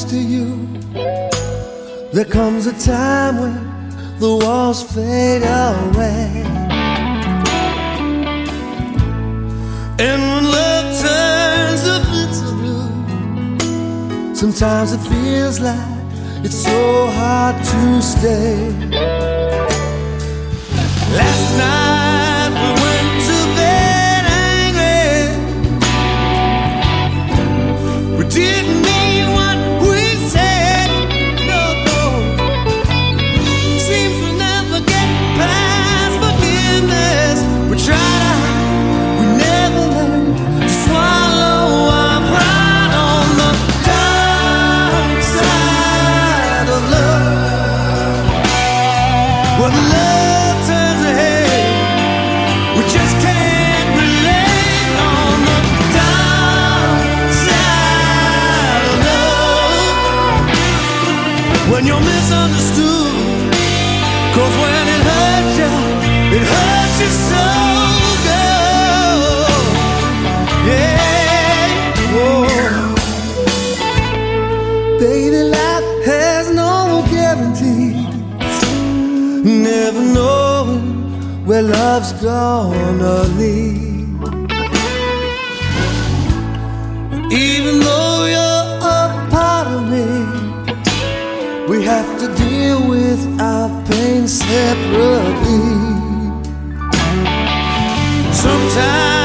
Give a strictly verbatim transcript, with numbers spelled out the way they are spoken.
to you, there comes a time when the walls fade away, and when love turns a bitter blue, sometimes it feels like it's so hard to stay. Last night we went to bed angry. We didn't mean what we said. No, no. Seems we never get past forgiveness. We try to hide, we never learn to swallow our pride on the dark side of love. When love turns ahead, we just can't relate on the dark side of love. When you're misunderstood, 'cause when it hurts you, it hurts you so, girl. Yeah, whoa. Baby, life has no guarantees, never knowing where love's gonna lead. Even though you're a part of me, we have to deal with our pain separately. Sometimes